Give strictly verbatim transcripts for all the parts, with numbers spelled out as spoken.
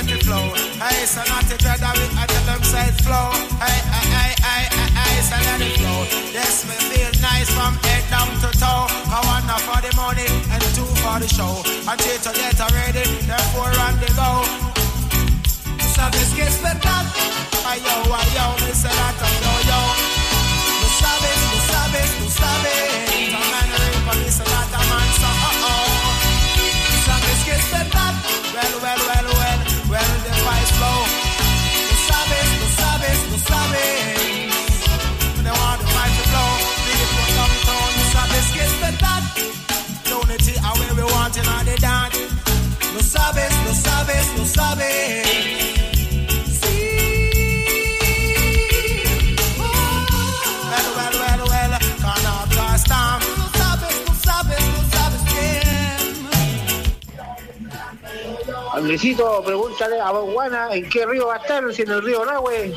get the flow. Hey, so not to dread of it, I tell them say it flow. Hey, hey, hey, hey, hey, hey, so let it flow. Yes, me feel nice from head down to toe. I want one for the money and two for the show. And three to get ready, therefore run the go. Sabes que es verdad. Ay, yo, ay, yo, me say that I'm yo, yo. Tú sabes, tú sabes, tú sabes. Some man rape and me say that I'm man, so uh-oh. Tú sabes que es verdad. Well, well, well, well, well, the fight flow. Tú sabes, tú sabes, tú sabes. When they want the fight to flow, people downtown, tú sabes que es verdad. Unity are where we want in all the dance. Tú sabes, tú sabes, tú sabes. Andresito, pregúntale a Boguana en qué río va a estar, si en el río Nahue.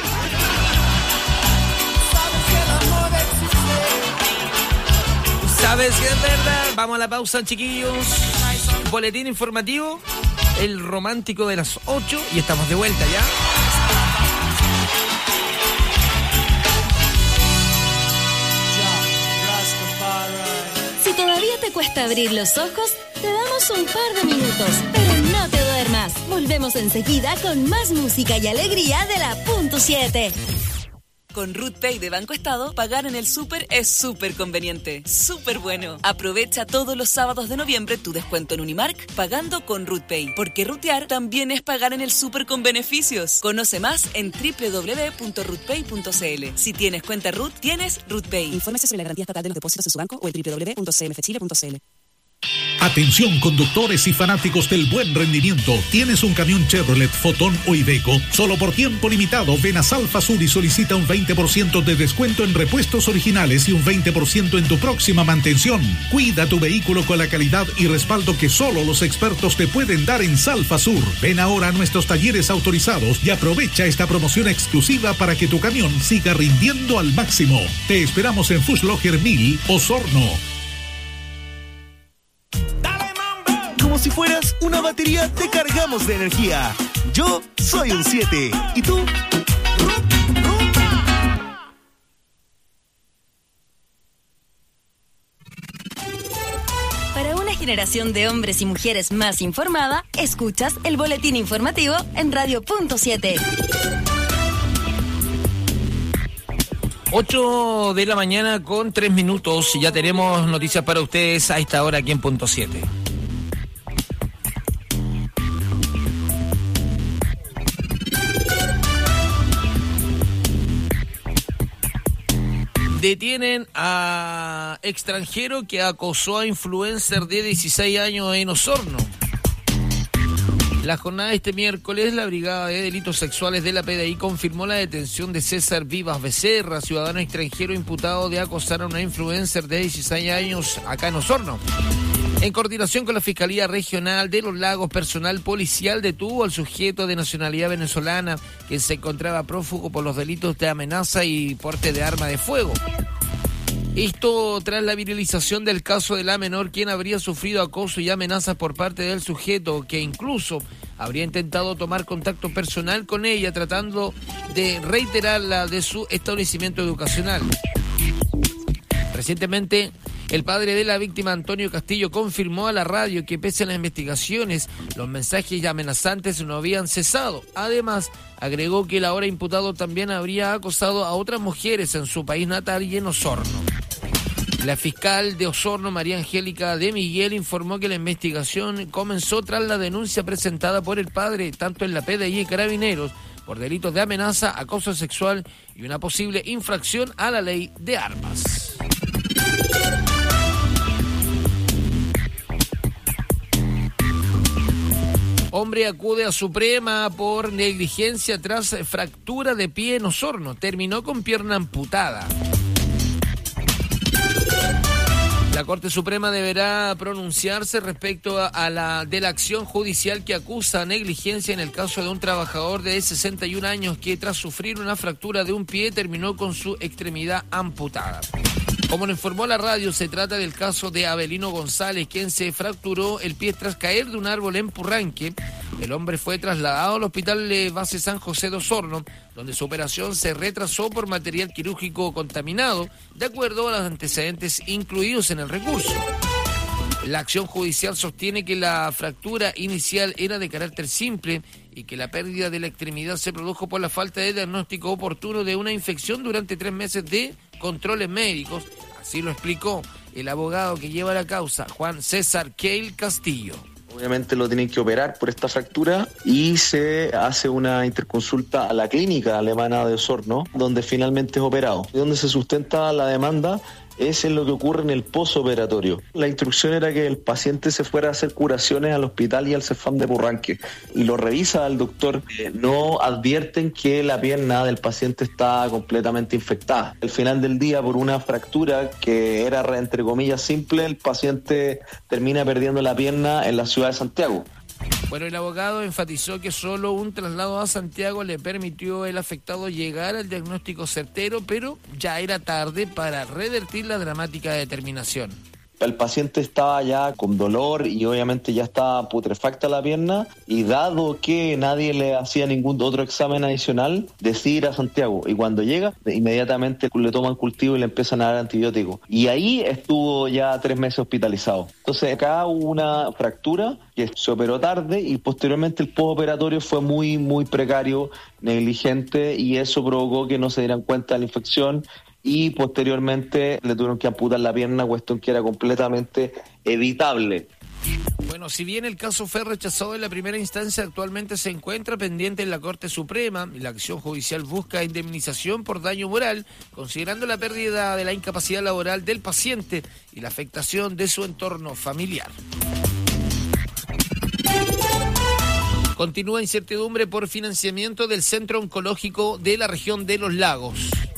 ¿Sabes que es verdad? Vamos a la pausa, chiquillos. Boletín informativo, el romántico de las ocho, y estamos de vuelta ya. Si todavía te cuesta abrir los ojos, te damos un par de minutos, pero no te duermas. Volvemos enseguida con más música y alegría de la punto siete. Con RootPay de Banco Estado, pagar en el súper es súper conveniente, súper bueno. Aprovecha todos los sábados de noviembre tu descuento en Unimark pagando con RootPay, porque rutear también es pagar en el súper con beneficios. Conoce más en doble u doble u doble u punto rootpay punto c l. Si tienes cuenta Root, tienes RootPay. Infórmese sobre la garantía estatal de los depósitos en su banco o en doble u doble u doble u punto c m f chile punto c l. Atención conductores y fanáticos del buen rendimiento. ¿Tienes un camión Chevrolet, Fotón o Iveco? Solo por tiempo limitado ven a Salfa Sur y solicita un veinte por ciento de descuento en repuestos originales y un veinte por ciento en tu próxima mantención. Cuida tu vehículo con la calidad y respaldo que solo los expertos te pueden dar en Salfa Sur. Ven ahora a nuestros talleres autorizados y aprovecha esta promoción exclusiva para que tu camión siga rindiendo al máximo. Te esperamos en Fußlocher mil, Osorno. Como si fueras una batería, te cargamos de energía. Yo soy un siete. ¿Y tú? Para una generación de hombres y mujeres más informada, escuchas el boletín informativo en Radio Punto siete. ocho de la mañana con tres minutos. Ya tenemos noticias para ustedes a esta hora aquí en Punto siete. Detienen a extranjero que acosó a influencer de dieciséis años en Osorno. La jornada de este miércoles, la Brigada de Delitos Sexuales de la P D I confirmó la detención de César Vivas Becerra, ciudadano extranjero imputado de acosar a una influencer de dieciséis años acá en Osorno. En coordinación con la Fiscalía Regional de Los Lagos, personal policial detuvo al sujeto de nacionalidad venezolana que se encontraba prófugo por los delitos de amenaza y porte de arma de fuego. Esto tras la viralización del caso de la menor, quien habría sufrido acoso y amenazas por parte del sujeto, que incluso habría intentado tomar contacto personal con ella, tratando de reiterarla de su establecimiento educacional. Recientemente, el padre de la víctima, Antonio Castillo, confirmó a la radio que pese a las investigaciones, los mensajes amenazantes no habían cesado. Además, agregó que el ahora imputado también habría acosado a otras mujeres en su país natal y en Osorno. La fiscal de Osorno, María Angélica de Miguel, informó que la investigación comenzó tras la denuncia presentada por el padre, tanto en la P D I y Carabineros, por delitos de amenaza, acoso sexual y una posible infracción a la ley de armas. Hombre acude a Suprema por negligencia tras fractura de pie en Osorno. Terminó con pierna amputada. La Corte Suprema deberá pronunciarse respecto a, a la de la acción judicial que acusa negligencia en el caso de un trabajador de sesenta y un años que tras sufrir una fractura de un pie terminó con su extremidad amputada. Como lo informó la radio, se trata del caso de Abelino González, quien se fracturó el pie tras caer de un árbol en Purranque, El hombre fue trasladado al hospital de base San José de Osorno, donde su operación se retrasó por material quirúrgico contaminado, de acuerdo a los antecedentes incluidos en el recurso. La acción judicial sostiene que la fractura inicial era de carácter simple y que la pérdida de la extremidad se produjo por la falta de diagnóstico oportuno de una infección durante tres meses de controles médicos. Así lo explicó el abogado que lleva la causa, Juan César Keil Castillo. Obviamente lo tienen que operar por esta fractura y se hace una interconsulta a la clínica alemana de Osorno, donde finalmente es operado. Y donde se sustenta la demanda es en lo que ocurre en el posoperatorio. La instrucción era que el paciente se fuera a hacer curaciones al hospital y al Cefam de Purranque, y lo revisa el doctor. Eh, no advierten que la pierna del paciente está completamente infectada. Al final del día, por una fractura que era, entre comillas, simple, el paciente termina perdiendo la pierna en la ciudad de Santiago. Bueno, el abogado enfatizó que solo un traslado a Santiago le permitió al afectado llegar al diagnóstico certero, pero ya era tarde para revertir la dramática determinación. El paciente estaba ya con dolor y obviamente ya estaba putrefacta la pierna, y dado que nadie le hacía ningún otro examen adicional, decide ir a Santiago, y cuando llega inmediatamente le toman cultivo y le empiezan a dar antibióticos, y ahí estuvo ya tres meses hospitalizado. Entonces acá hubo una fractura que se operó tarde y posteriormente el postoperatorio fue muy muy precario, negligente, y eso provocó que no se dieran cuenta de la infección y posteriormente le tuvieron que amputar la pierna, cuestión que era completamente evitable. Bueno, si bien el caso fue rechazado en la primera instancia, actualmente se encuentra pendiente en la Corte Suprema y la acción judicial busca indemnización por daño moral, considerando la pérdida de la incapacidad laboral del paciente y la afectación de su entorno familiar. Continúa incertidumbre por financiamiento del Centro Oncológico de la región de Los Lagos.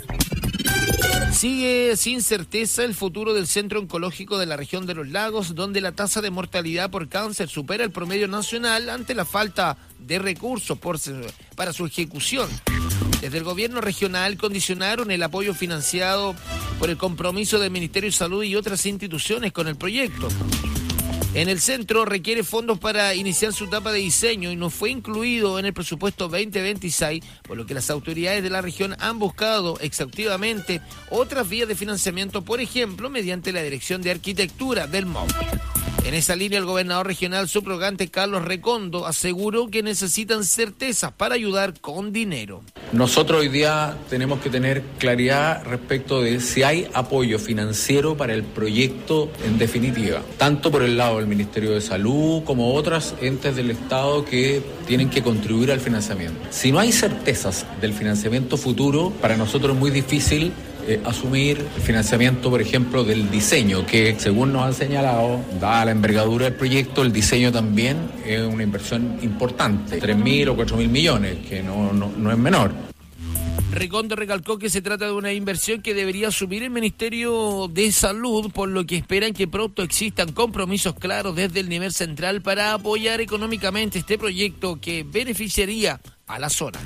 Sigue sin certeza el futuro del Centro Oncológico de la región de Los Lagos, donde la tasa de mortalidad por cáncer supera el promedio nacional ante la falta de recursos por, para su ejecución. Desde el gobierno regional condicionaron el apoyo financiado por el compromiso del Ministerio de Salud y otras instituciones con el proyecto. En el centro requiere fondos para iniciar su etapa de diseño y no fue incluido en el presupuesto veinte veintiséis, por lo que las autoridades de la región han buscado exhaustivamente otras vías de financiamiento, por ejemplo, mediante la Dirección de Arquitectura del M O V. En esa línea, el gobernador regional subrogante Carlos Recondo aseguró que necesitan certezas para ayudar con dinero. Nosotros hoy día tenemos que tener claridad respecto de si hay apoyo financiero para el proyecto en definitiva, tanto por el lado del Ministerio de Salud como otros entes del Estado que tienen que contribuir al financiamiento. Si no hay certezas del financiamiento futuro, para nosotros es muy difícil Eh, asumir el financiamiento, por ejemplo, del diseño, que según nos han señalado, dada la envergadura del proyecto, el diseño también es una inversión importante, tres mil o cuatro mil millones, que no, no, no es menor. Recondo recalcó que se trata de una inversión que debería asumir el Ministerio de Salud, por lo que esperan que pronto existan compromisos claros desde el nivel central para apoyar económicamente este proyecto que beneficiaría a la zona.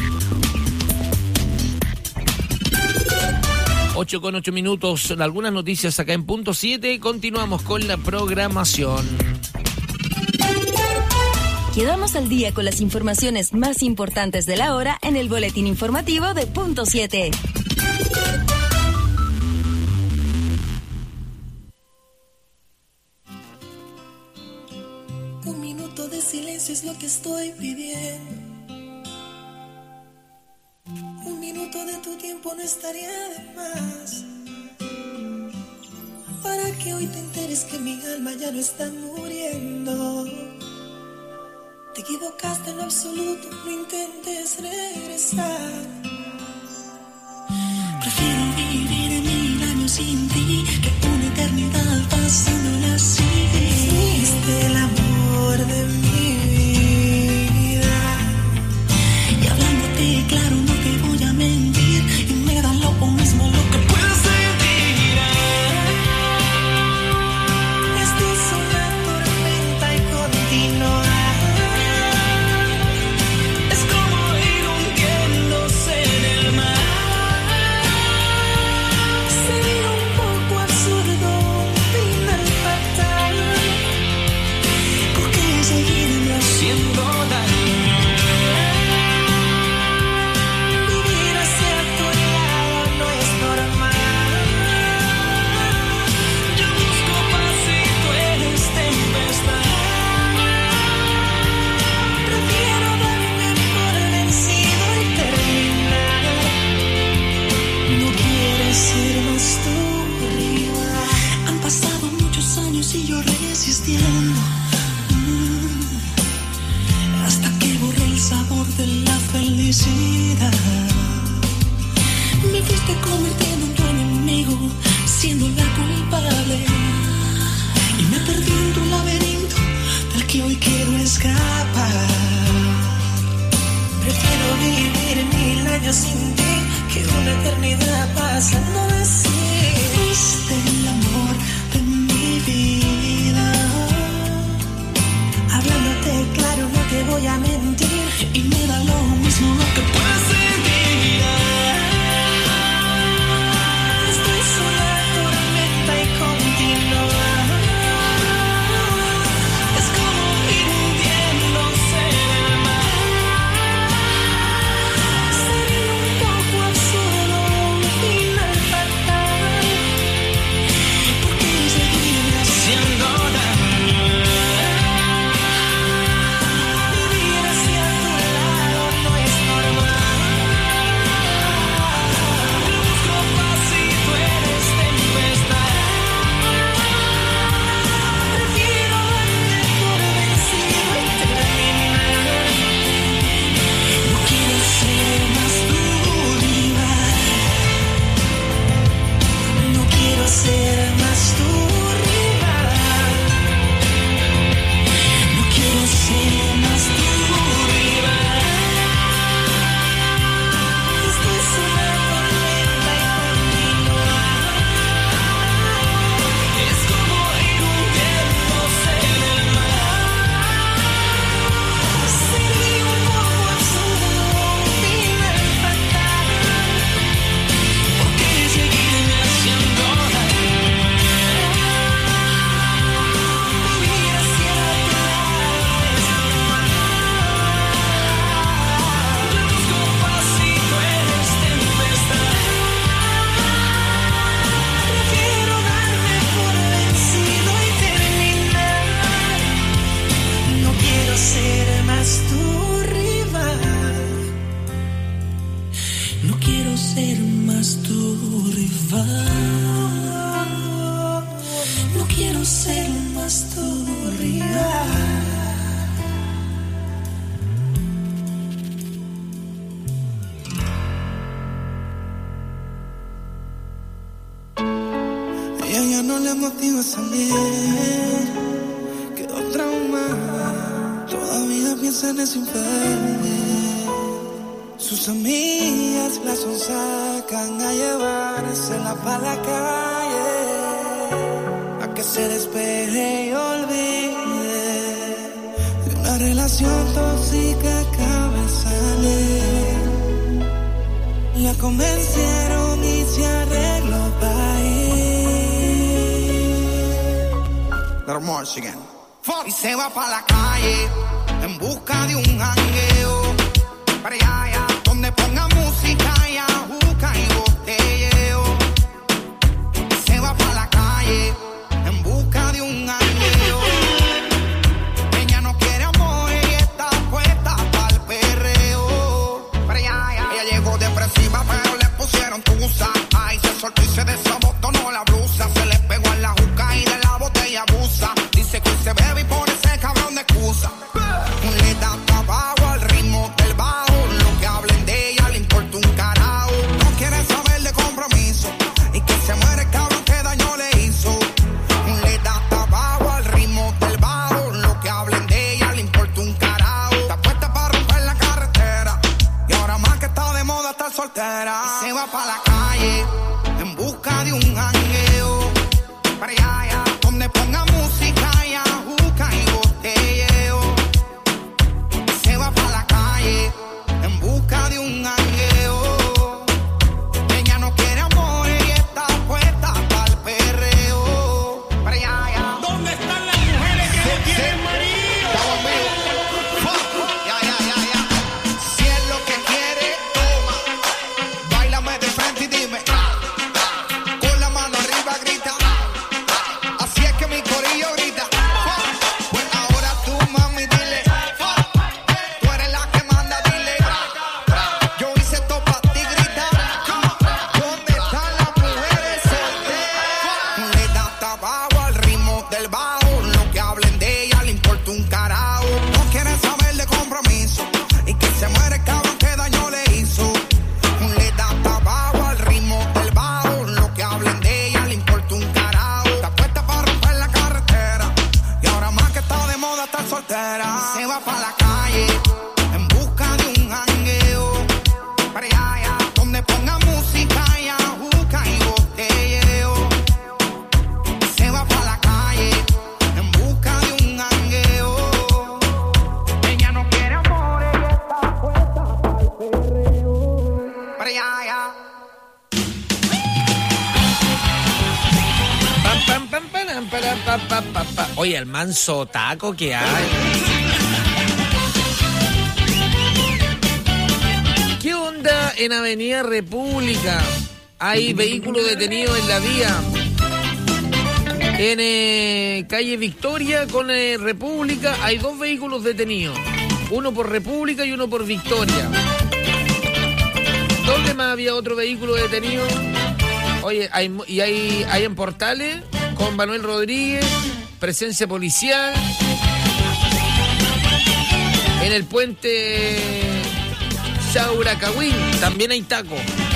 ocho con ocho minutos, algunas noticias acá en Punto siete, continuamos con la programación. Quedamos al día con las informaciones más importantes de la hora en el boletín informativo de Punto siete. Un minuto de silencio es lo que estoy pidiendo. Un minuto de tu tiempo no estaría de más, para que hoy te enteres que mi alma ya no está muriendo. Te equivocaste en lo absoluto, no intentes regresar. Prefiero vivir mil años sin ti que una eternidad pasándola así. Fuiste el amor de mi vida, y hablándote claro no te voy a mentir, y me da lo mismo lo que puedes sentir. Esto es una tormenta y continua. Es como ir hundiéndose en el mar. Sería un poco absurdo un final fatal. resistiendo mm, hasta que borré el sabor de la felicidad. Me fuiste convirtiendo en tu enemigo, siendo la culpable, y me perdí en tu laberinto del que hoy quiero escapar. Prefiero vivir mil años sin ti que una eternidad pasando así. Fuiste el amor de mi vida, hablándote claro, no te voy a mentir, y me da lo mismo lo que puedas sentir. Estoy sola, tormenta y continua. Es como ir hundiéndose en el mar. Sería un poco absurdo un final fatal, porque seguirme haciendo daño. Vivir hacia tu lado no es normal. Yo busco paz y tú eres tempestad. Prefiero darme por vencido y terminar. No quiero ser más tu rival. No quiero ser más tu rival. No quiero ser más tu rival. Estoy sola, tormenta y continua. Es como ir hundiéndose en el mar. Sería un poco absurdo un final fatal, porque seguirme haciendo daño. Vivir hacia tu lado es normal. Yo busco paz y tú eres tempestad. Prefiero darme por vencido y terminar. No quiero ser más tu rival. No quiero ser más tu rival. No quiero ser más tu rival. Ella ya no le motiva a salir, quedó traumada, todavía piensa en ese infiel. Sus amigas la sonsacan a llevársela pa' la calle, a que se despeje y olvide de una relación tóxica que acaba de salir. La convencieron y se arregló para ir. Little more again. Y se va pa' la calle en busca de un jangueo, para allá, allá, donde ponga música y ajuca y botelleo. Y se va pa' la calle en busca de un jangueo. Ella no quiere amor y está puesta pa'l perreo. Para allá, allá. Ella llegó depresiva pero le pusieron tusa. Ay, se soltó y se desabotonó la blusa. Se le pegó en la juca y de la botella abusa. Dice que se bebe y pone ese cabrón de excusa. Le da trabajo al ritmo del bajo. Lo que hablen de ella le importa un carajo. No quiere saber de compromiso y que se muere el cabrón que daño le hizo. soltera. Se va pa' la calle en busca de un jangueo. Para allá, allá, donde ponga música y ajuca y botelleo. Se va pa' la calle en busca de un jangueo. Ella no quiere amor, ella está puesta para el perreo. Para allá, allá. Pam, pam, pam, pam, pam, pam, pam, pam, pam. Oye, el manso taco que hay. ¿Qué onda en Avenida República? Hay vehículos detenidos en la vía. En eh, calle Victoria con eh, República hay dos vehículos detenidos. Uno por República y uno por Victoria. ¿Dónde más había otro vehículo detenido? Oye, hay, y hay, hay en Portales con Manuel Rodríguez, presencia policial. En el puente Chauracahuín también hay taco.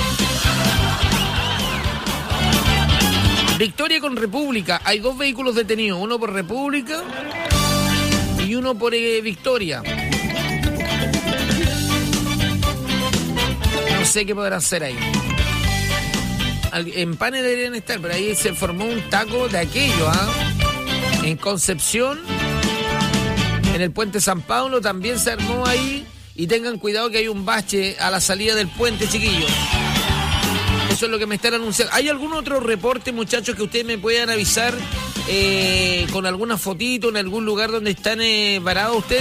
Victoria con República, hay dos vehículos detenidos, uno por República y uno por eh, Victoria. No sé qué podrán hacer ahí. En Panes deberían estar, pero ahí se formó un taco de aquello, ¿ah? ¿eh? En Concepción, en el puente San Pablo también se armó ahí. Y tengan cuidado que hay un bache a la salida del puente, chiquillos. Eso es lo que me están anunciando. ¿Hay algún otro reporte, muchachos, que ustedes me puedan avisar eh, con alguna fotito en algún lugar donde están eh, varados ustedes?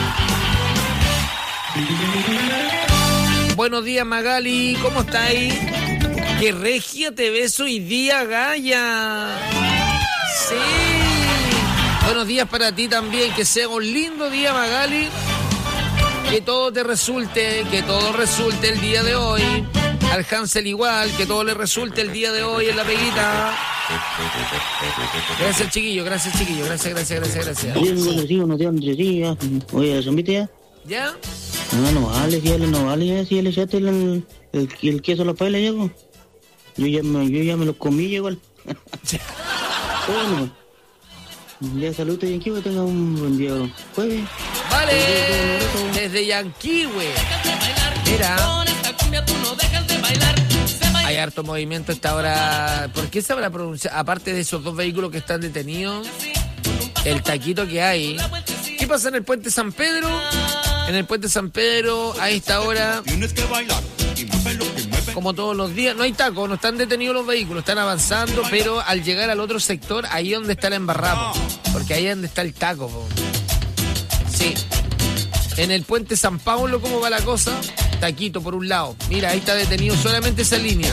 Buenos días, Magali, ¿cómo está ahí? ¡Qué regia te ves hoy día, Gaya! ¡Sí! Buenos días para ti también, que sea un lindo día, Magali. Que todo te resulte, que todo resulte el día de hoy. Al Hansel igual, que todo le resulte el día de hoy en la peguita. Gracias, chiquillo, gracias, chiquillo, gracias, gracias, gracias, gracias. Oye, buenos días, unos días, tres días. Oye, ¿la zombita ya? ¿Ya? No, no vale, si él no vale, ya, si él echaste el, el, el queso a la paila, llego. Yo ya me, yo ya me lo comí, igual. Bueno, ya salud, Yanquihue, tenga un buen día jueves. Vale, desde Yanquihue. Mira, hay harto movimiento a esta hora. ¿Por qué se habrá pronunciado? Aparte de esos dos vehículos que están detenidos, el taquito que hay. ¿Qué pasa en el puente San Pedro? En el puente San Pedro, a esta hora, como todos los días, no hay taco, no están detenidos los vehículos, están avanzando, pero al llegar al otro sector, ahí es donde está el embarrado, porque ahí es donde está el taco, po. Sí. En el puente San Pablo, ¿cómo va la cosa? Taquito por un lado. Mira, ahí está detenido solamente esa línea.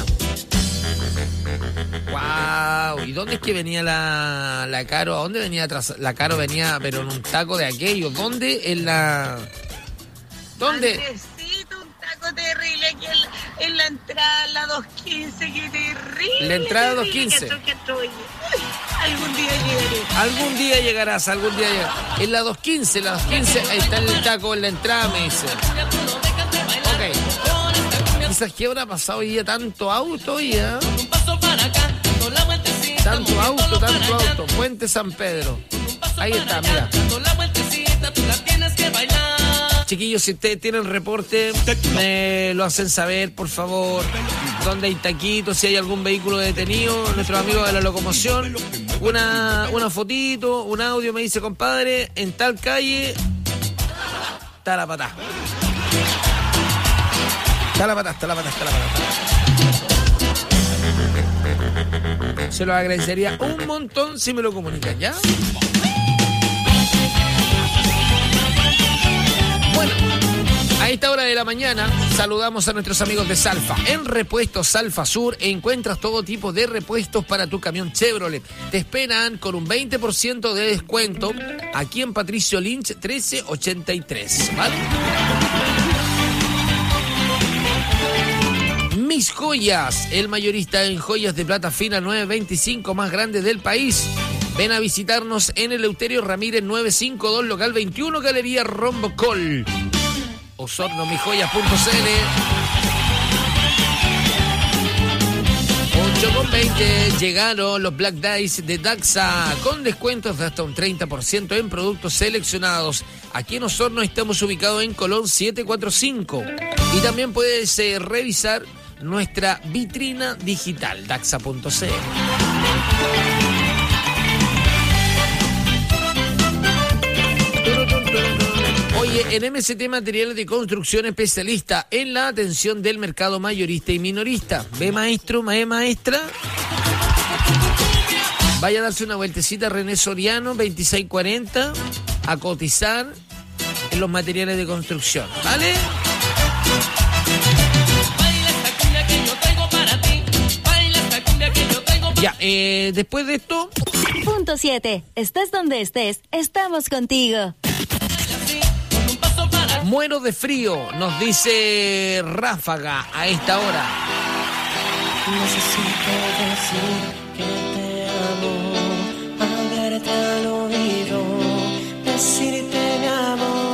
¡Wow! ¿Y dónde es que venía la, la Caro? ¿A dónde venía atrás? La Caro venía, pero en un taco de aquello. ¿Dónde? En la... ¿Dónde? Andresito, un taco terrible aquí en, en la entrada, la doscientos quince, qué terrible. La entrada doscientos quince. Algún día llegaré. Algún día llegarás, algún día llegarás. En la doscientos quince, la doscientos quince, ahí está el taco en la entrada, me dice. Ok. Quizás que habrá pasado hoy día tanto auto hoy, ¿eh? Tanto auto, tanto auto. Puente San Pedro. Ahí está, mira. Chiquillos, si ustedes tienen reporte, me lo hacen saber, por favor. Dónde hay taquitos, si hay algún vehículo detenido, nuestros amigos de la locomoción. Una, una fotito, un audio, me dice, compadre, en tal calle está la patá. Está la patá, está la patá, está la patá. Se lo agradecería un montón si me lo comunican, ¿ya? Bueno, a esta hora de la mañana saludamos a nuestros amigos de Salfa. En Repuestos Salfa Sur encuentras todo tipo de repuestos para tu camión Chevrolet. Te esperan con un veinte por ciento de descuento aquí en Patricio Lynch trece ochenta y tres, ¿vale? Mis Joyas, el mayorista en joyas de plata fina nueve veinticinco más grande del país. Ven a visitarnos en el Eleuterio Ramírez novecientos cincuenta y dos, local veintiuno, Galería Rombocol. Osorno Mis Joyas punto c l. ocho con veinte, llegaron los Black Days de Daxa con descuentos de hasta un treinta por ciento en productos seleccionados. Aquí en Osorno estamos ubicados en Colón setecientos cuarenta y cinco. Y también puedes eh, revisar nuestra vitrina digital, daxa punto c l. Oye, en M S T Materiales de Construcción, especialista en la atención del mercado mayorista y minorista. ¿Ve, maestro? ¿Ve, maestra? Vaya a darse una vueltecita a René Soriano, veintiséis cuarenta, a cotizar en los materiales de construcción, ¿vale? Ya, eh, después de esto... Punto siete. Estés donde estés, estamos contigo. Muero de frío, nos dice Ráfaga a esta hora. Necesito decir que te amo, hablarte al oído, decirte mi amor.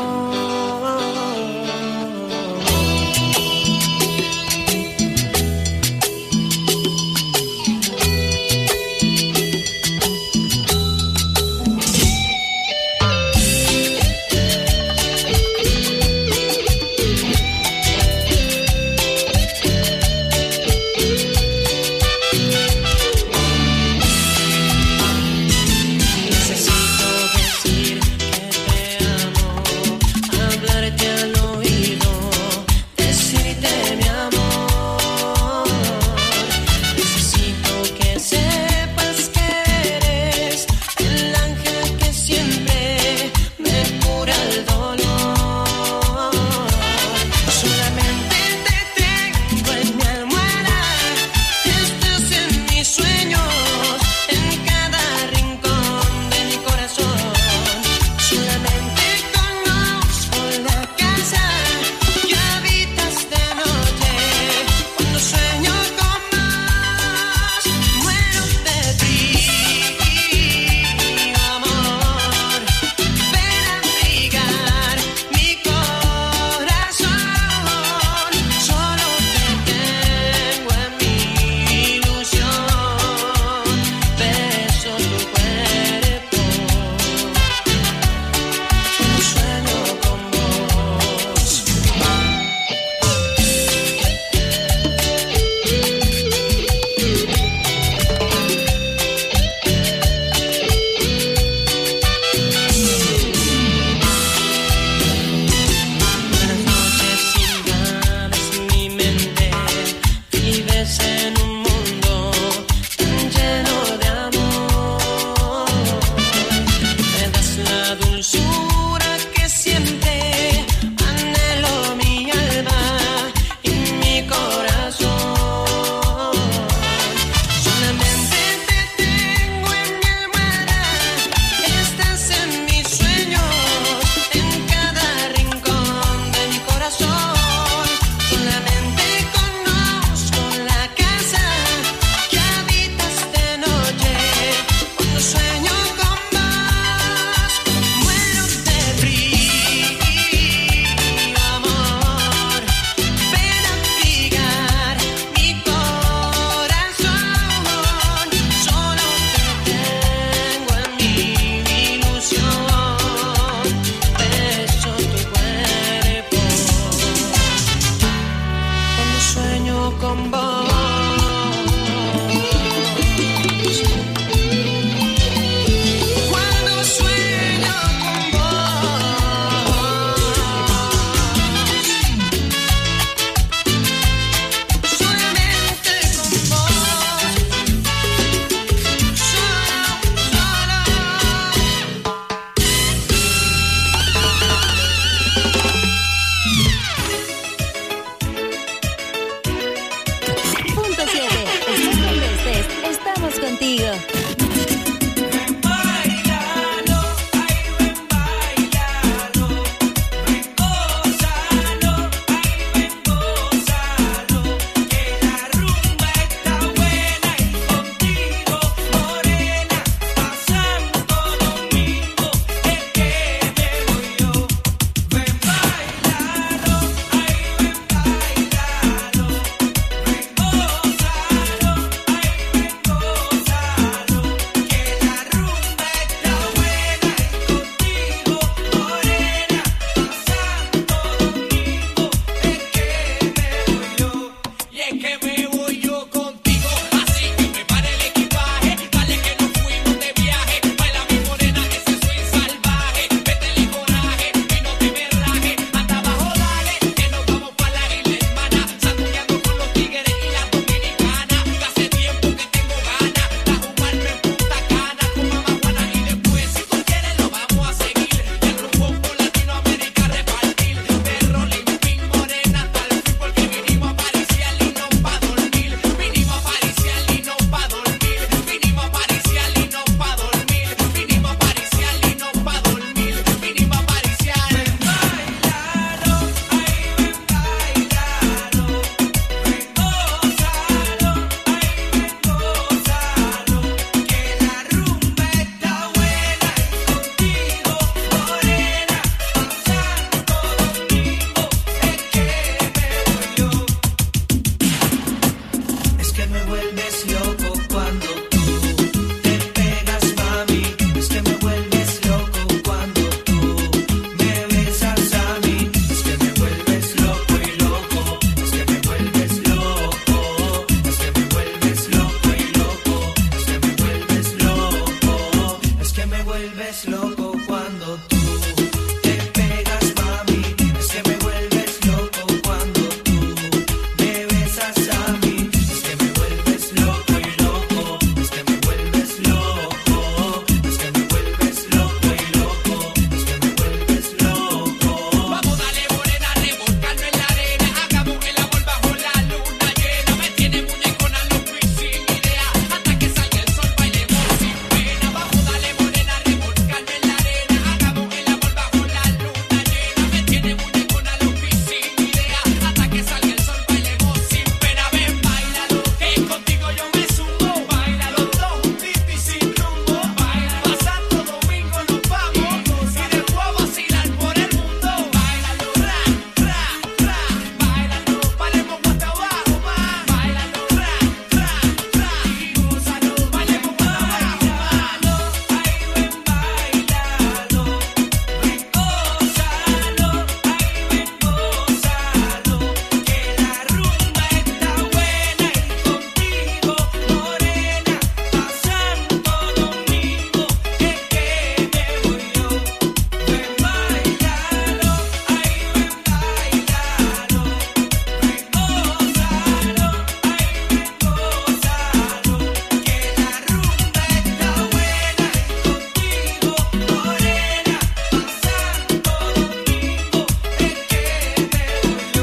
loco cuando tú te pegas, mami. Es que me vuelves loco cuando tú me besas a mí. Es que me vuelves loco y loco. Es que me vuelves loco. Es que me vuelves loco y loco. Es que me vuelves loco. Vamos, dale morena, revolcando en la arena. Hagamos el amor bajo la luna llena. Me tiene muñecona loco y sin idea. Hasta que salga el sol bailemos sin pena. Vamos, dale morena, revolcando en la arena. Hagamos el amor bajo la luna llena. Me tiene muñecona loco y sin idea. Hasta que salga el sol bailemos sin pena. Ven, bailalo, que contigo yo me sumo. Bailalo todo juntito y sin rumbo. Baila, pa' Santo Domingo nos vamos. Y después a vacilar por el mundo. Bailalo, ra, ra, ra. Bailalo, bailemos hasta abajo más. Bailalo, ra, ra, ra. Y gózalo, bailemos hasta abajo más. Ay, ven, bailalo. Ven, gózalo. Ay, ven, gózalo. Que la rumba está buena y contigo, morena, pa' Santo Domingo es que me voy yo. Ven, bailalo. Ay, ven, bailalo. Ven, gózalo. Ay, ven, gózalo. Que la rumba está buena y contigo, morena, pa' Santo Domingo es que me voy yo.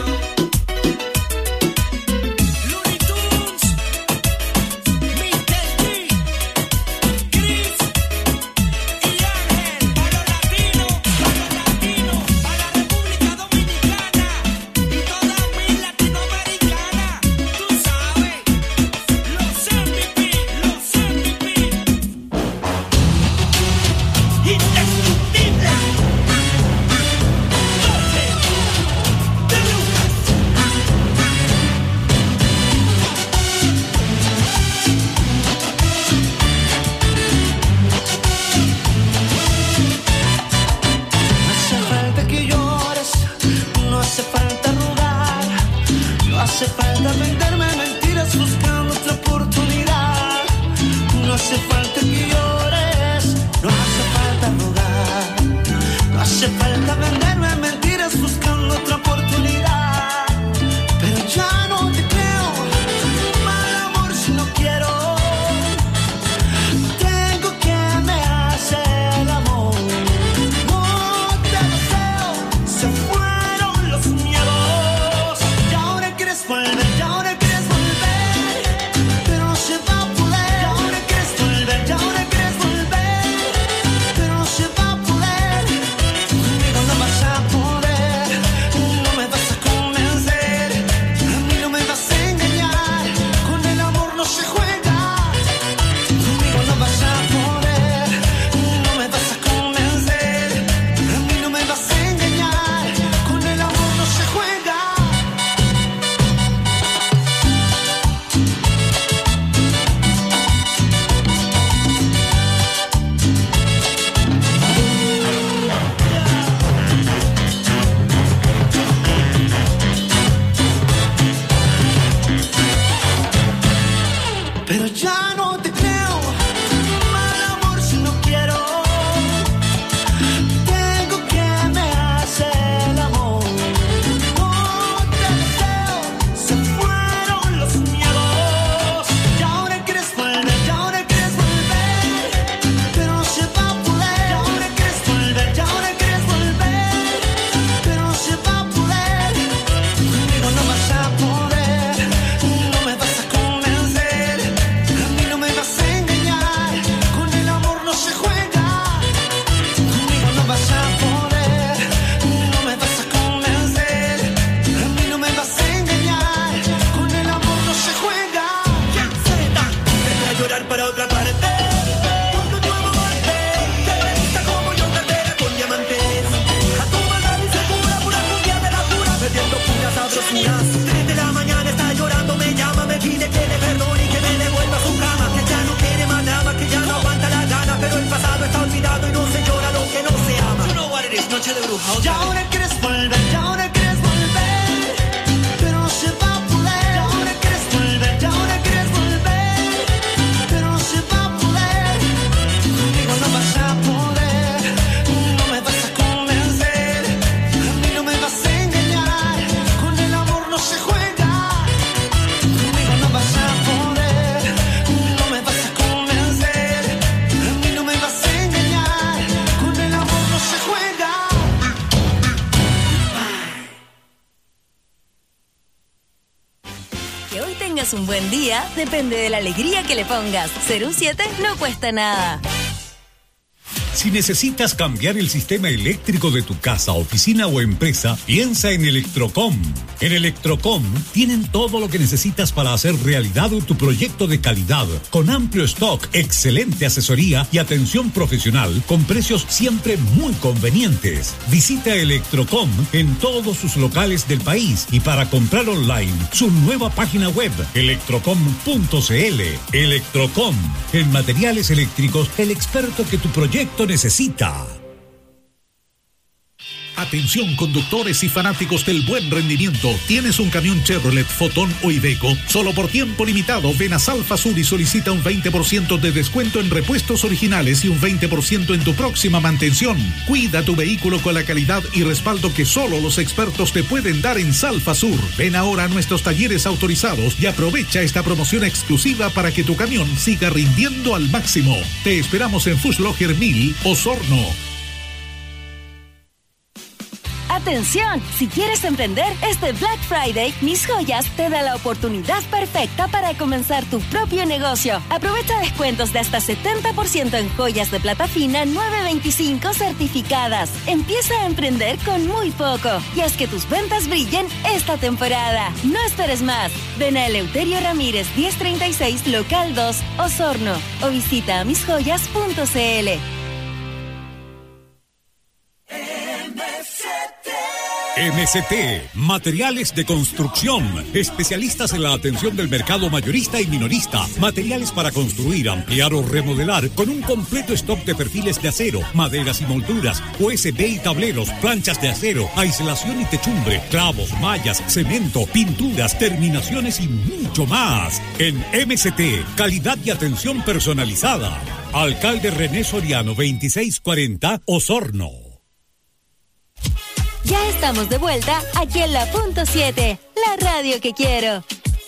Looney Tunes, mister G, Chris y Ángel, para los latinos, para los latinos, para la República Dominicana y toda mi latinoamericana. Tú sabes, los M V P, los M V P. Indestructible. De Lucas. No hace falta que llores, no hace falta rogar, no hace falta venderme mentiras buscando otra oportunidad. No hace falta que llores, no hace falta rogar, no hace falta venderme mentiras buscando otra oportunidad. Pero ya no te creo, mal amor si no quiero. Tengo que me hace el amor. No te deseo, se fueron los miedos. Y ahora quieres volver, y ahora quieres volver, pero no se va a poder. Y ahora quieres volver, y ahora quieres volver, pero no se va a poder. Conmigo no vas a poder, no me vas a convencer, a mí no me vas a engañar, con el amor no se juega. Conmigo no vas a poder, no me vas a convencer, a mí no me vas a engañar, con el amor no se juega. Pero ya no te creo, mal amor si no quiero. Tengo que me hace el amor. No te deseo, se fueron los miedos. Y ahora quieres volver, y ahora quieres volver, pero no se va a poder. Y ahora quieres volver, y ahora quieres volver, pero no se va a poder. Conmigo no vas a poder, no me vas a convencer, a mí no me vas a engañar, con el amor no se juega. Conmigo no vas a poder, no me vas a convencer, a mí no me vas a engañar, con el amor no se juega. Deja llorar para otra parte, porque tu amor te gusta como yo cartera con diamantes. A tu maldad insegura, pura cumbia de la pura, perdiendo puras sabrosuras. Tres de la mañana está llorando, me llama, me pide que le perdone y que me devuelva a su cama, que ya no quiere más nada, que ya no aguanta la gana, pero el pasado está olvidado y no se llora lo que no se ama. You know what it is, noche de bruja. Y ahora quieres volver, y ahora quieres volver, pero no se va a poder. Y ahora quieres volver, y ahora quieres volver, pero no se va a poder. Conmigo no vas a poder, tengas un buen día depende de la alegría que le pongas. Ser un siete no cuesta nada. Si necesitas cambiar el sistema eléctrico de tu casa, oficina o empresa, piensa en Electrocom. En Electrocom tienen todo lo que necesitas para hacer realidad tu proyecto de calidad, con amplio stock, excelente asesoría y atención profesional, con precios siempre muy convenientes. Visita Electrocom en todos sus locales del país y para comprar online, su nueva página web, electrocom punto c l. Electrocom, en materiales eléctricos, el experto que tu proyecto necesita. Atención conductores y fanáticos del buen rendimiento. ¿Tienes un camión Chevrolet, Fotón o Iveco? Solo por tiempo limitado, ven a Salfa Sur y solicita un veinte por ciento de descuento en repuestos originales y un veinte por ciento en tu próxima mantención. Cuida tu vehículo con la calidad y respaldo que solo los expertos te pueden dar en Salfa Sur. Ven ahora a nuestros talleres autorizados y aprovecha esta promoción exclusiva para que tu camión siga rindiendo al máximo. Te esperamos en Fußlocher mil, Osorno. Atención, si quieres emprender este Black Friday, Mis Joyas te da la oportunidad perfecta para comenzar tu propio negocio. Aprovecha descuentos de hasta setenta por ciento en joyas de plata fina nueve veinticinco certificadas. Empieza a emprender con muy poco y haz que tus ventas brillen esta temporada. No esperes más. Ven a Eleuterio Ramírez diez treinta y seis, local dos, Osorno, o visita mis joyas punto c l. M S T, materiales de construcción, especialistas en la atención del mercado mayorista y minorista, materiales para construir, ampliar o remodelar, con un completo stock de perfiles de acero, maderas y molduras, U S B y tableros, planchas de acero, aislación y techumbre, clavos, mallas, cemento, pinturas, terminaciones y mucho más. En M S T, calidad y atención personalizada. Alcalde René Soriano, veintiséis cuarenta, Osorno. Ya estamos de vuelta aquí en la punto siete, la radio que quiero.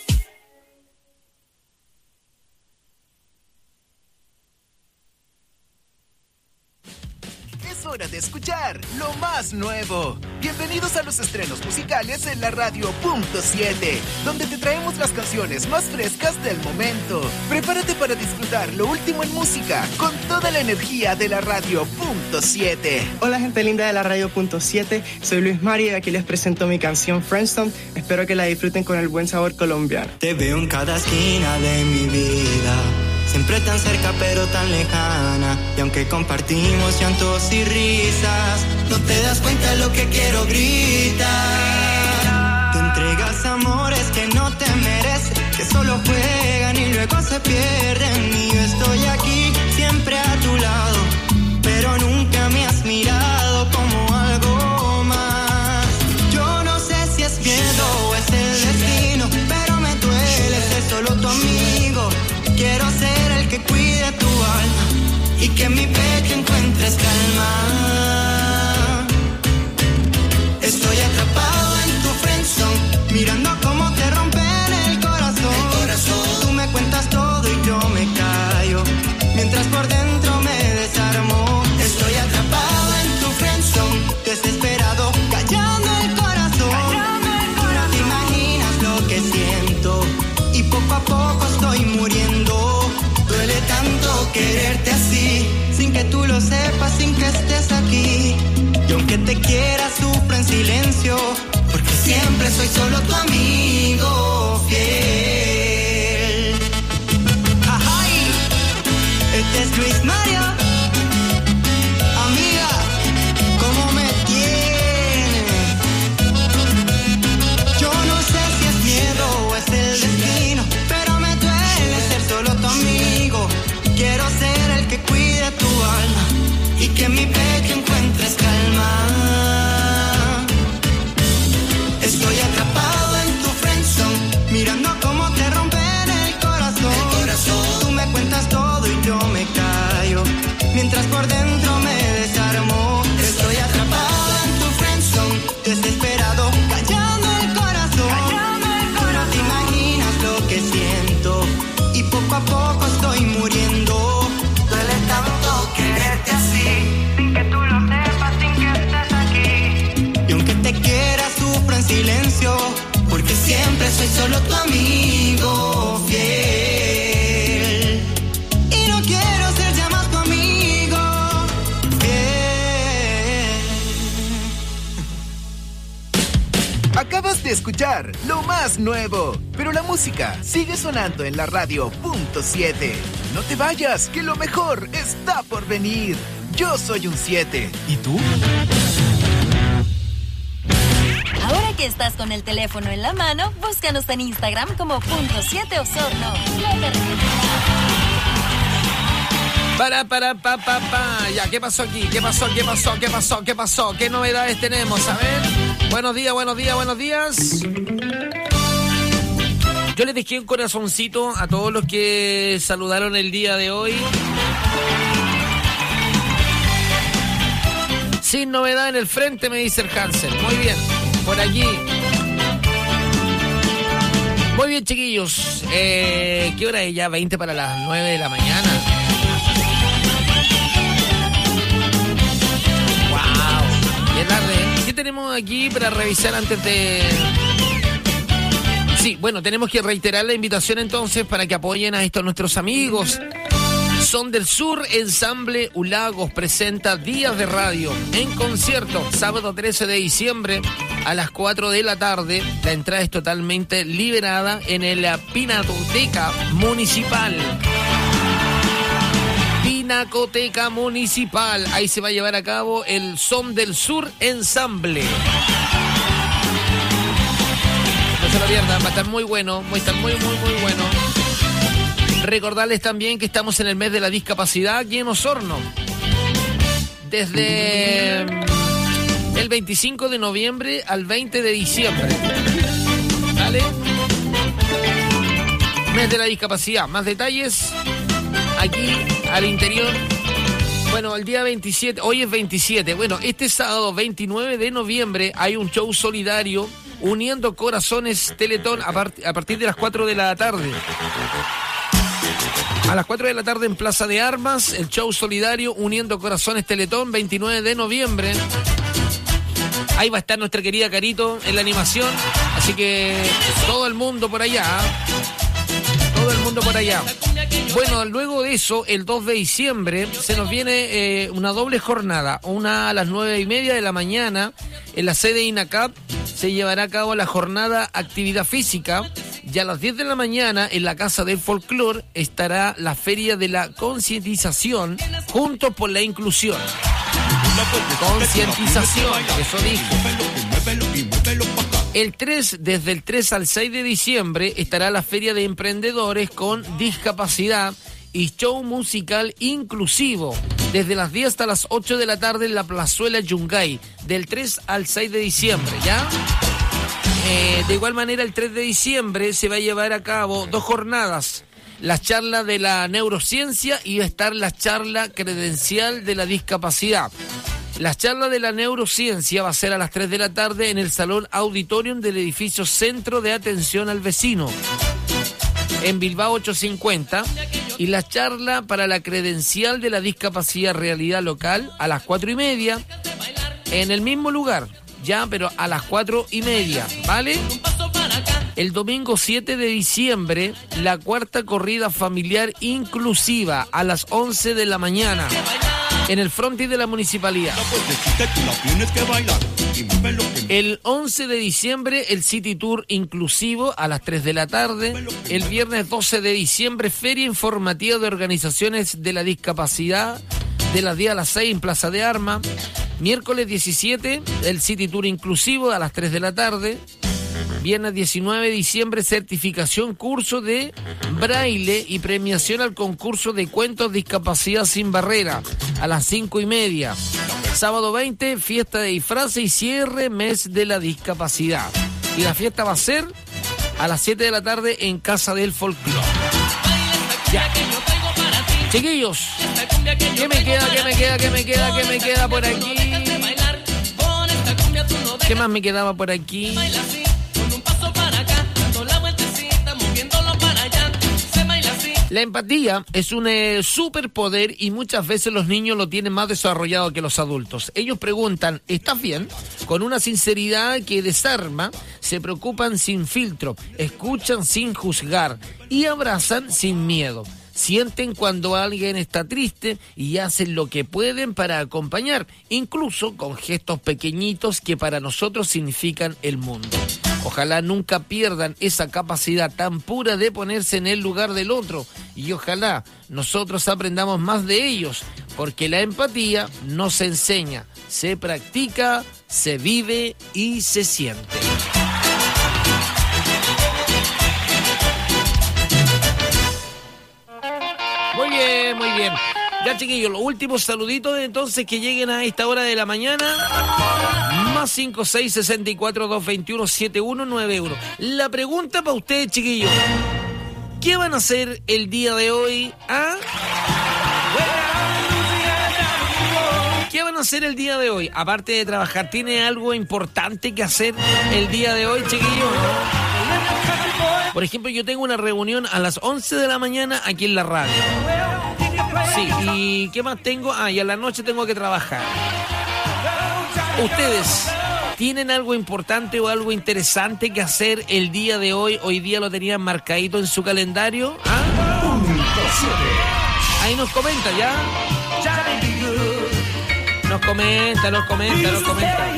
Es hora de escuchar lo más nuevo. Bienvenidos a los estrenos musicales en la radio punto siete, donde te traemos las canciones más frescas del momento. Prepárate para disfrutar lo último en música con toda la energía de la radio punto siete. Hola gente linda de la radio punto siete, soy Luis Mario y aquí les presento mi canción Friendstone. Espero que la disfruten con el buen sabor colombiano. Te veo en cada esquina de mi vida, siempre tan cerca pero tan lejana, y aunque compartimos llantos y risas, no te das cuenta de lo que quiero gritar. Te entregas amores que no te merecen, que solo juegan y luego se pierden, y yo estoy aquí siempre a tu lado, pero nunca me has mirado como algo más. Yo no sé si es miedo o es el destino, pero me duele ser solo tu amigo. Quiero ser el que cuide tu alma y que en mi pecho encuentres calma. Estoy atrapado en tu friendzone, mirando cómo te rompen el corazón. el corazón. Tú me cuentas todo y yo me callo, mientras por dentro me desarmo. Estoy atrapado en tu friendzone, desesperado, callando el corazón. Callando el corazón. Te imaginas lo que siento y poco a poco estoy muriendo. Duele tanto quererte así, sin que tú lo sepas, sin que estés aquí. Y aunque te quiera, sufro en silencio, porque siempre soy solo tu amigo fiel. ¡Ajay! Este es Luis Mario. Amiga, ¿cómo me tienes? Yo no sé si es miedo o es el destino, pero me duele ser solo tu amigo. Quiero ser el que cuide tu alma y que en mi pecho encuentres calma. Estoy atrapado en tu friendzone, mirando cómo te rompen el corazón. el corazón. Tú me cuentas todo y yo me callo, mientras por dentro me desarmo. Estoy atrapado en tu friendzone, desesperado, callando el corazón. Callando el corazón. No te imaginas lo que siento y poco a poco estoy muriendo. Duele tanto quererte así, sin que tú lo sepas, sin que estés aquí. Y aunque te quiera, sufro en silencio, porque siempre soy solo tu amigo. Acabas de escuchar lo más nuevo, pero la música sigue sonando en la radio punto siete. No te vayas, que lo mejor está por venir. Yo soy un siete. ¿Y tú? Ahora que estás con el teléfono en la mano, búscanos en Instagram como punto siete Osorno. No te Para, para, pa, pa, pa. Ya, ¿qué pasó aquí? ¿Qué pasó? ¿Qué pasó? ¿Qué pasó? ¿Qué pasó? ¿Qué novedades tenemos? A ver. Buenos días, buenos días, buenos días. Yo les dejé un corazoncito a todos los que saludaron el día de hoy. Sin novedad en el frente, me dice el Hansel. Muy bien, por allí. Muy bien, chiquillos. Eh, ¿Qué hora es ya? veinte para las nueve de la mañana. Wow, qué tarde. ¿Qué tenemos aquí para revisar antes de...? Sí, bueno, tenemos que reiterar la invitación entonces para que apoyen a estos nuestros amigos. Son del Sur, Ensamble Ulagos presenta Días de Radio en concierto, sábado trece de diciembre a las cuatro de la tarde. La entrada es totalmente liberada en el Pinacoteca Municipal. Pinacoteca Municipal, ahí se va a llevar a cabo el Son del Sur Ensamble. No se lo pierdan, va a estar muy bueno, va a estar muy, muy, muy bueno. Recordarles también que estamos en el mes de la discapacidad aquí en Osorno. Desde el veinticinco de noviembre al veinte de diciembre. ¿Vale? Mes de la discapacidad. Más detalles aquí al interior. Bueno, el día veintisiete, hoy es veintisiete. Bueno, este sábado veintinueve de noviembre hay un show solidario Uniendo Corazones Teletón a, part- a partir de las cuatro de la tarde. A las cuatro de la tarde en Plaza de Armas, el show solidario Uniendo Corazones Teletón, veintinueve de noviembre. Ahí va a estar nuestra querida Carito en la animación, así que todo el mundo por allá, todo el mundo por allá. Bueno, luego de eso, el dos de diciembre, se nos viene eh, una doble jornada, una a las nueve y media de la mañana, en la sede INACAP, se llevará a cabo la jornada Actividad Física. Y a las diez de la mañana, en la Casa del Folclor, estará la Feria de la Concientización, Juntos por la Inclusión. Concientización, eso dijo. El tres, desde el tres al seis de diciembre, estará la Feria de Emprendedores con Discapacidad y show musical inclusivo, desde las diez hasta las ocho de la tarde en la Plazuela Yungay, del tres al seis de diciembre, ¿ya? Eh, de igual manera, el tres de diciembre se va a llevar a cabo dos jornadas. La charla de la neurociencia y va a estar la charla credencial de la discapacidad. La charla de la neurociencia va a ser a las tres de la tarde en el Salón Auditorium del edificio Centro de Atención al Vecino, en Bilbao ochocientos cincuenta. Y la charla para la credencial de la discapacidad realidad local a las cuatro y media, en el mismo lugar. Ya, pero a las cuatro y media, ¿vale? El domingo siete de diciembre, la cuarta corrida familiar inclusiva a las once de la mañana, en el frontis de la municipalidad. El once de diciembre, el City Tour inclusivo a las tres de la tarde. El viernes doce de diciembre, feria informativa de organizaciones de la discapacidad, de las diez a las seis en Plaza de Armas. Miércoles diecisiete, el City Tour inclusivo a las tres de la tarde. Viernes diecinueve de diciembre, certificación, curso de braille y premiación al concurso de cuentos Discapacidad Sin Barrera a las cinco y media. Sábado veinte, fiesta de disfraces y cierre mes de la discapacidad. Y la fiesta va a ser a las siete de la tarde en Casa del Folclore. Ya. Chiquillos, ¿qué me queda, qué me queda, qué me queda, qué me queda por aquí? ¿Qué más me quedaba por aquí? La empatía es un eh, superpoder y muchas veces los niños lo tienen más desarrollado que los adultos. Ellos preguntan, ¿estás bien? Con una sinceridad que desarma, se preocupan sin filtro, escuchan sin juzgar y abrazan sin miedo. sienten cuando alguien está triste y hacen lo que pueden para acompañar, incluso con gestos pequeñitos que para nosotros significan el mundo. Ojalá nunca pierdan esa capacidad tan pura de ponerse en el lugar del otro y ojalá nosotros aprendamos más de ellos, porque la empatía no se enseña, se practica, se vive y se siente. Muy bien, muy bien. Ya, chiquillos, los últimos saluditos entonces que lleguen a esta hora de la mañana. Más cinco seis seis cuatro dos dos uno siete uno nueve uno. La pregunta para ustedes, chiquillos: ¿qué van a hacer el día de hoy? ¿Ah? ¿Qué van a hacer el día de hoy? Aparte de trabajar, ¿tiene algo importante que hacer el día de hoy, chiquillos? Por ejemplo, yo tengo una reunión a las once de la mañana aquí en la radio. Sí, ¿y qué más tengo? Ah, y a la noche tengo que trabajar. ¿Ustedes tienen algo importante o algo interesante que hacer el día de hoy? ¿Hoy día lo tenían marcadito en su calendario? ¿Ah? Ahí nos comenta, ¿ya? Nos comenta, nos comenta, nos comenta.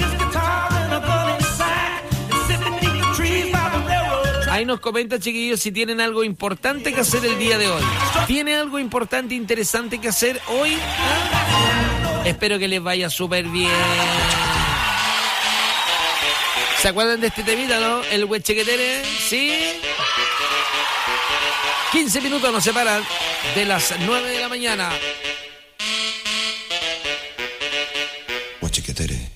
Ahí nos comenta, chiquillos, si tienen algo importante que hacer el día de hoy. ¿Tiene algo importante, interesante que hacer hoy? ¿Ah? Espero que les vaya súper bien. ¿Se acuerdan de este temita, no? El huechequetere, ¿sí? quince minutos nos separan de las nueve de la mañana. Huechequetere.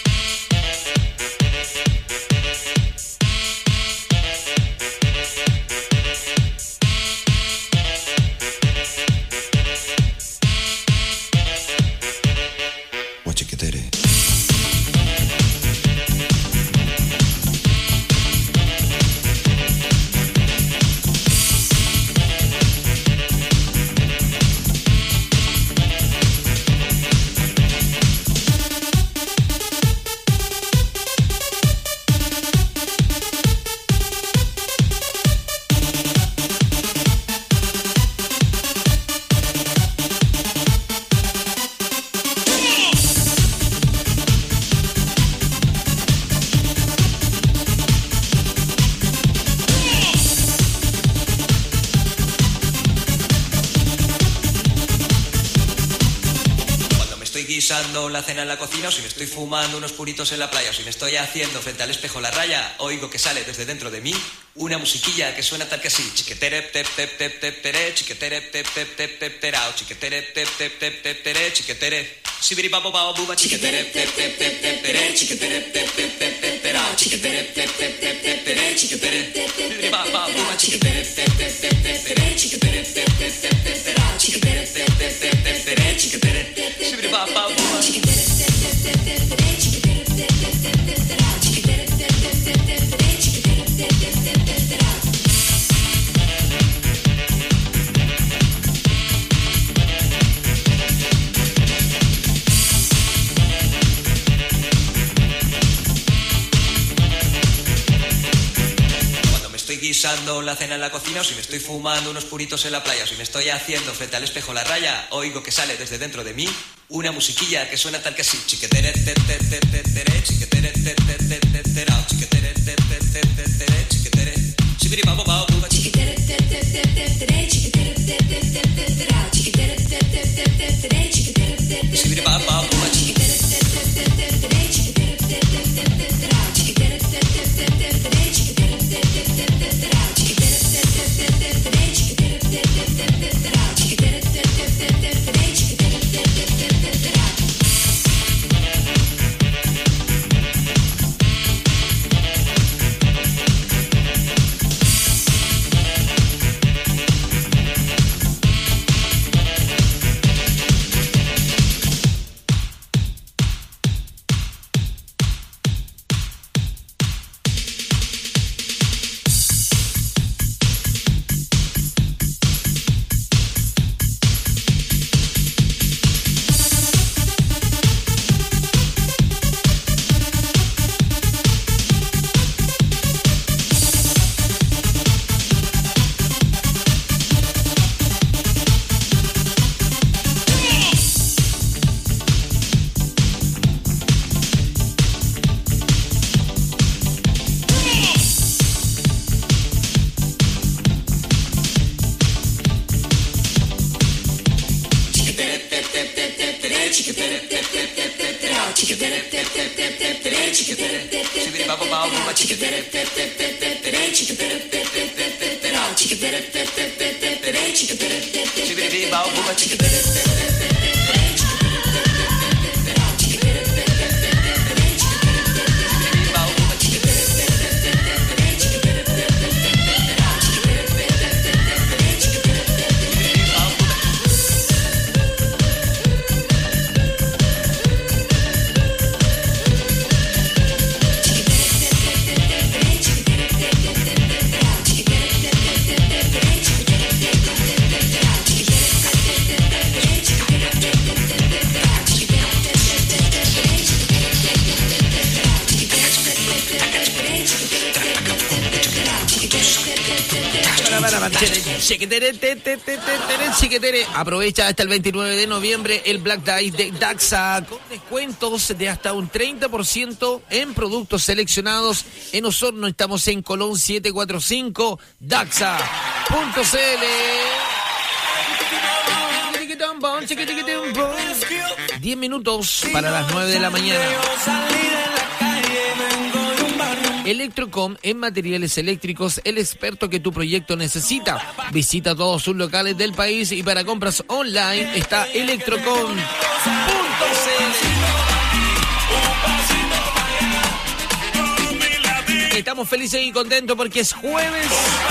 La cena en la cocina, o si me estoy fumando unos puritos en la playa, o si me estoy haciendo frente al espejo la raya, oigo que sale desde dentro de mí una musiquilla que suena tal que así: chiquetere tep tep tep tep tere, chiquetere tep tep tep tep terao, chiquetere tep tep tep tep tere, chiquetere sibiri papo pao buba, chiquetere tep tep tep tep tere, chiquetere tep tep tep tep terao, chiquetere tep tep tep tep tere, chiquetere sibiri papo buba, chiquetere tep tep tep tep tere, chiquetere tep tep tep tep terao, chiquetere tep tep tep tep tere, chiquetere sibiri papo buba. Guisando la cena en la cocina, o si me estoy fumando unos puritos en la playa, o si me estoy haciendo frente al espejo la raya, oigo que sale desde dentro de mí una musiquilla que suena tal que así: chiquetere te te te te tere, chiquetere te te te te terao, chiquetere te te te te tere, chiquetere sibiri papo pao buba, chiquetere te te te te tere, chiquetere te te te te terao, chiquetere te te te te tere, chiquetere te sibiri papo pao buba, chiquetere te te te te tere, chiquetere te te te te terao, chiquetere te te te te tere, chiquetere te te te te terao, chiquetere te te te te tere, chiquetere te te te te terao, chiquetere te te te te tere, chiquetere te te te te terao. Aprovecha hasta el veintinueve de noviembre el Black Day de Daxa con descuentos de hasta un treinta por ciento en productos seleccionados. En Osorno estamos en Colón setecientos cuarenta y cinco, daxa punto c l. diez minutos para las nueve de la mañana. Electrocom en materiales eléctricos, el experto que tu proyecto necesita. Visita todos sus locales del país y para compras online está electrocom punto c l. Estamos felices y contentos porque es jueves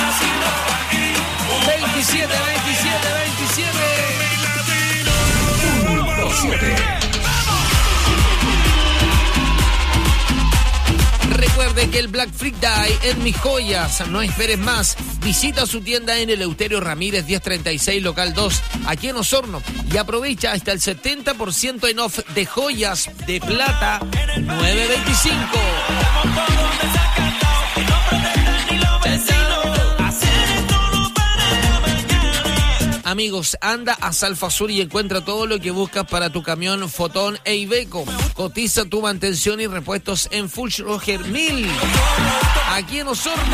veintisiete, veintisiete, veintisiete. Recuerde que el Black Friday en Mis Joyas, no esperes más. Visita su tienda en Eleuterio Ramírez diez treinta y seis, local dos, aquí en Osorno, y aprovecha hasta el setenta por ciento en off de joyas de plata nueve veinticinco. Amigos, anda a Salfa Sur y encuentra todo lo que buscas para tu camión, Fotón e Iveco. Cotiza tu mantención y repuestos en Full Roger mil, aquí en Osorno.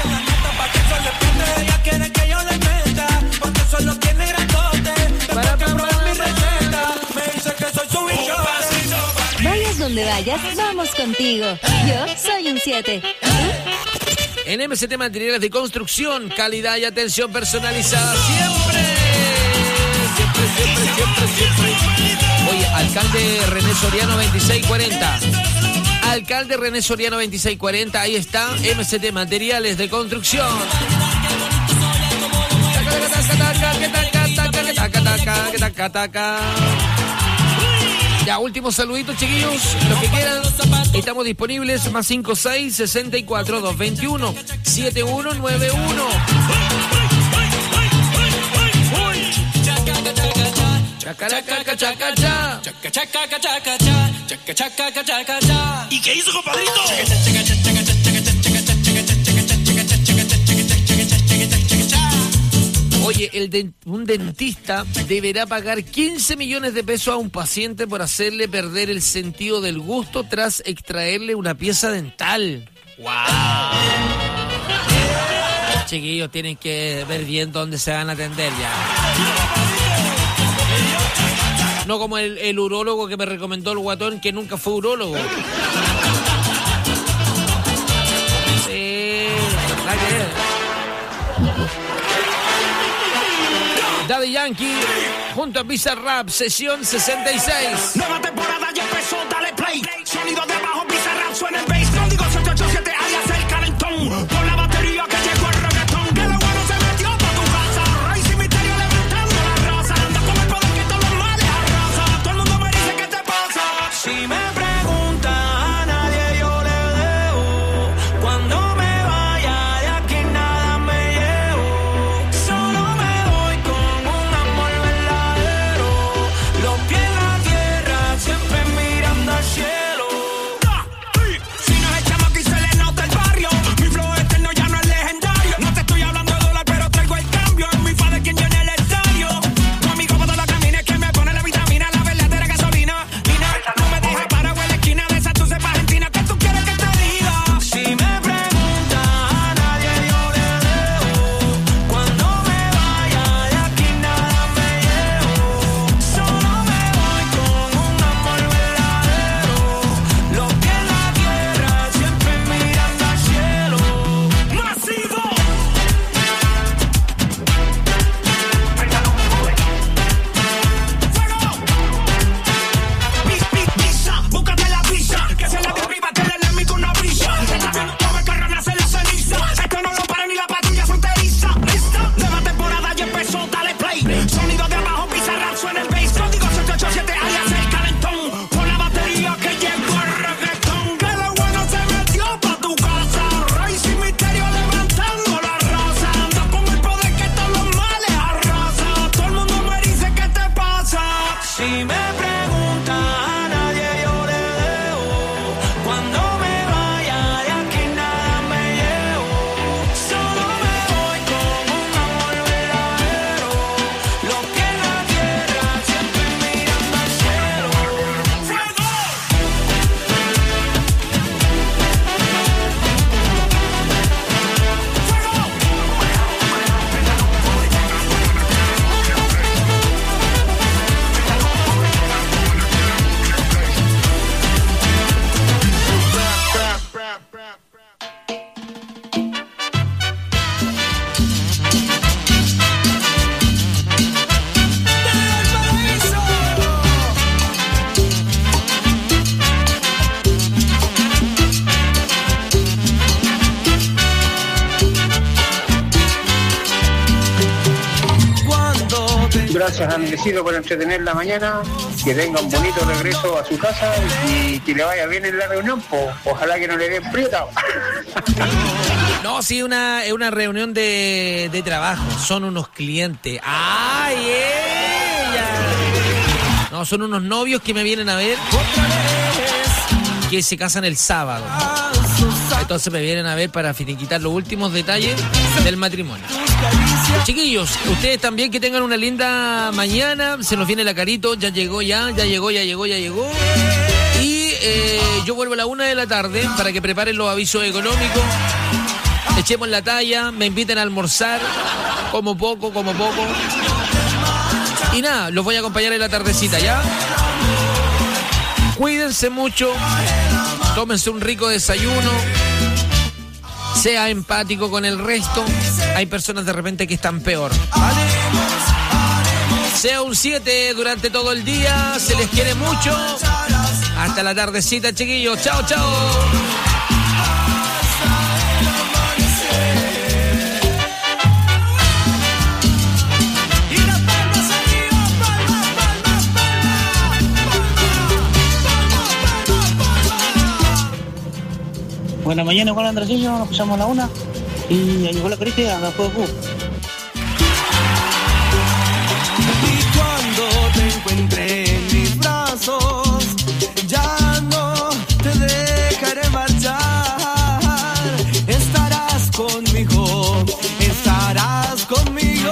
Vayas donde vayas, vamos contigo. Yo soy un siete. En M C T Materiales de Construcción, calidad y atención personalizada siempre. Siempre, siempre, siempre, siempre. Oye, alcalde René Soriano veintiséis cuarenta. Alcalde René Soriano veintiséis cuarenta, ahí está, M C T Materiales de Construcción. Ya, último saludito, chiquillos, los que quieran. Estamos disponibles, más cinco seis, sesenta y cuatro, doscientos veintiuno, setenta y uno noventa y uno. ¿Y qué hizo, compadrito? Oye, el de, un dentista deberá pagar quince millones de pesos a un paciente por hacerle perder el sentido del gusto tras extraerle una pieza dental. ¡Wow! Chiquillos, tienen que ver bien dónde se van a atender ya. No como el, el urólogo que me recomendó el guatón, que nunca fue urólogo. Sí, nada que ver. Daddy Yankee junto a Bizarrap, sesión sesenta y seis. Nueva temporada ya empezó, dale play. Sonido de abajo, Bizarrap suena el bass. No digo siete ocho siete, alias el calentón. Con la batería que llegó el reggaetón. Que lo bueno se metió pa' tu casa. Rey sin misterio levantando la raza. Anda con el poder que todos los males arrasa. Todo el mundo me dice qué te pasa. Si me preguntan a nadie yo le debo. Cuando me vaya de aquí nada me llevo. Solo me voy con los pies en la tierra, siempre mirando al Gracias, Andresito, por entretener la mañana. Que tenga un bonito regreso a su casa y que le vaya bien en la reunión. Po. Ojalá que no le den prieta. No, sí, una, es una reunión de, de trabajo. Son unos clientes. ¡Ay, ella! No, son unos novios que me vienen a ver, que se casan el sábado. Entonces me vienen a ver para finiquitar los últimos detalles del matrimonio. Chiquillos, ustedes también que tengan una linda mañana. Se nos viene la Carito, ya llegó ya, ya llegó, ya llegó, ya llegó. Y eh, yo vuelvo a la una de la tarde para que preparen los avisos económicos. Echemos la talla, me inviten a almorzar, como poco, como poco. Y nada, los voy a acompañar en la tardecita, ¿ya? Cuídense mucho, tómense un rico desayuno, sea empático con el resto. Hay personas de repente que están peor, ¿vale? Sea un siete durante todo el día, se les quiere mucho. Hasta la tardecita, chiquillos. Chao, chao. Buenas mañanas, Juan Andresillo, nos pusimos a la una y ya llegó la Carita a la juego. Y cuando te encuentre en mis brazos, ya no te dejaré marchar. Estarás conmigo, estarás conmigo.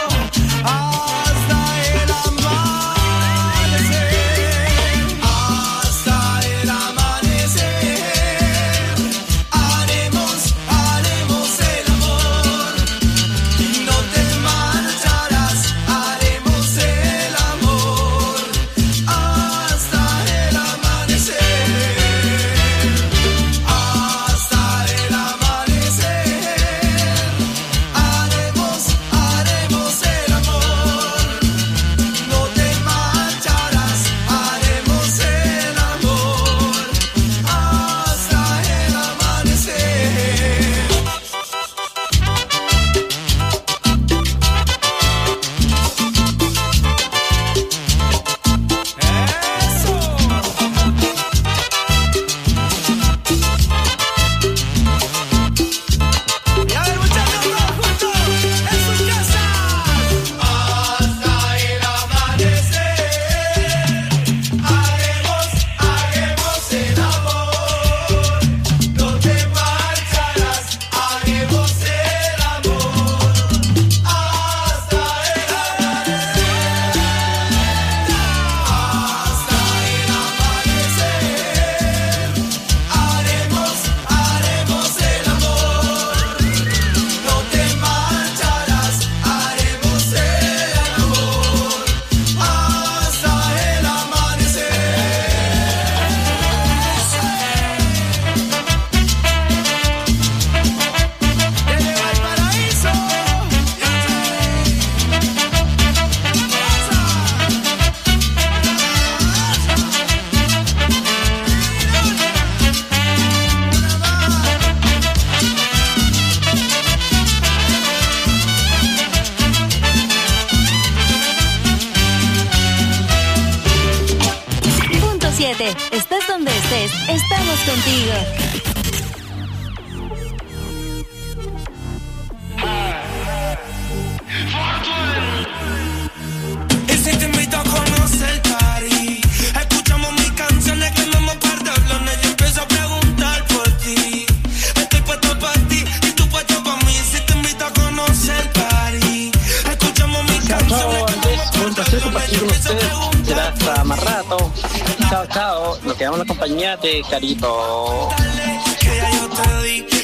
Estés donde estés, estamos contigo. Y si te invito a conocer el party, escuchamos mis canciones que no me acuerdo hablar. Yo empiezo a preguntar por ti. Estoy puesto para ti y tú puesto para mí. Si te invito a conocer el party, escuchamos mis canciones que no me acuerdo hablar. Yo empiezo a preguntar. Será hasta más rato. Chao, chao. Nos quedamos en la compañía de Carito. Que ya yo te di.